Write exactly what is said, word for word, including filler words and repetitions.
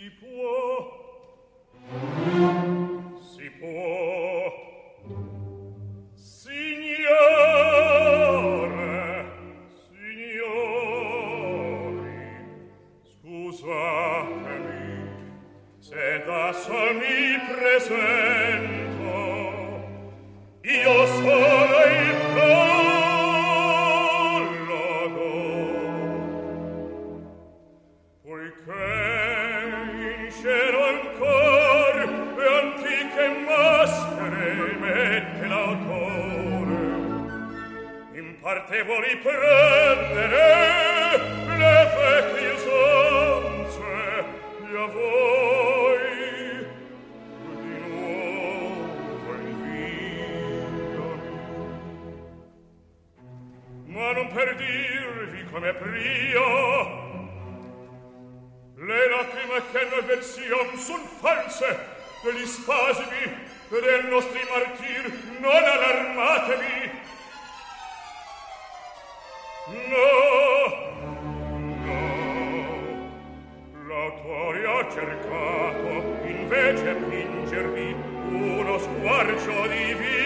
Si può, si può, signore, signori, scusatemi, se da sol mi presento, io sono il prologo, poiché in cielo ancor le antiche maschere mette l'autore, in parte vuol riprendere le vecchie usanze e a voi di nuovo inviano. Ma non per dirvi come prio, le lacrime che noi version son false, degli spasimi e del nostri martir, non allarmatevi. No, no, l'autore ha cercato invece pingervi uno squarcio di vita.